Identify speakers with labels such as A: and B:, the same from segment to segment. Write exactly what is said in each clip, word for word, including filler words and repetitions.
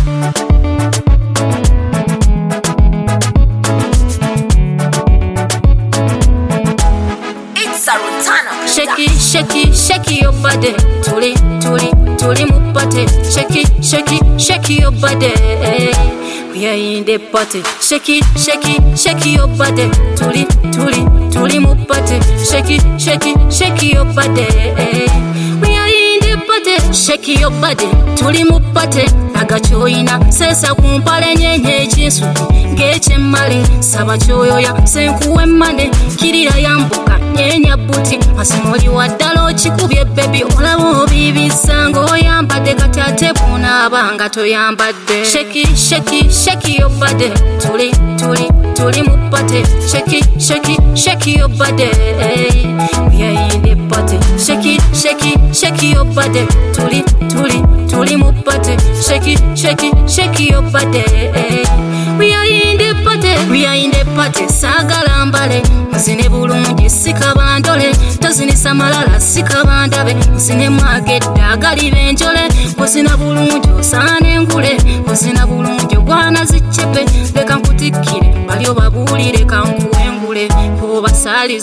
A: Shake it, shake it, shake your body. Tuli, tuli, tuli mu party. Shake it, shake it, shake your body. We are in the party. Shake it, shake it, shake your body. Tuli, tuli, tuli mu party. Shake it, shake it, shake your body. We are in the party. Shake your body. Tuli mu party. Agachoina sesa kumpale nyenye chinsu ngeche mali saba choyoya senkuwe mane kirira yambuka nyenya buti asimoli wadalo chikubye baby olabo bibisango yambade katate puna abanga to yambade shake it shake it shake your body tuli tuli tuli mu party shake it shake it shake your body we are in the party shake it shake it shake your body tuli tuli tuli mu party shake it shake it shake your body we are in the party we are in the party sagala mbale muzine bulungi sikabandole tozinisa malala sikabandabe muzine mwagedda gali benjole muzina bulungi osane ngule muzina bulungi gwana zichepe leka nkutikire balyo babulire kankuwengule bo basalize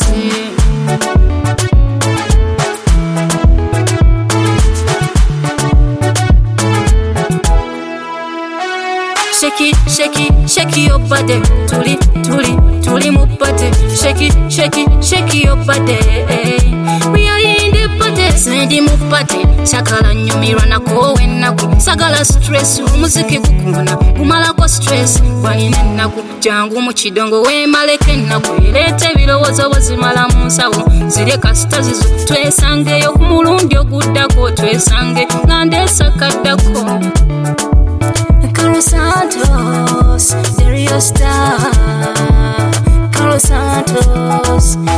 A: Shake it, shake it, shake your body. Tuli, tuli, tuli mu party. Shake it, shake it, shake your body. We are in the party. Sendi mu party. Chakala nyumirwa na kowe naku. Sagala stress, umuziki kukuna. Kumala kwa stress, kwa ine naku. Jangu mu chidongo we maleke naku. Ilete bilowozo wazimala munsawo. Zile kasita zizu. Twesange yo kumulundi ogudako. Twesange ngande sakadako. Carlos Santos, the real star. Carlos Santos.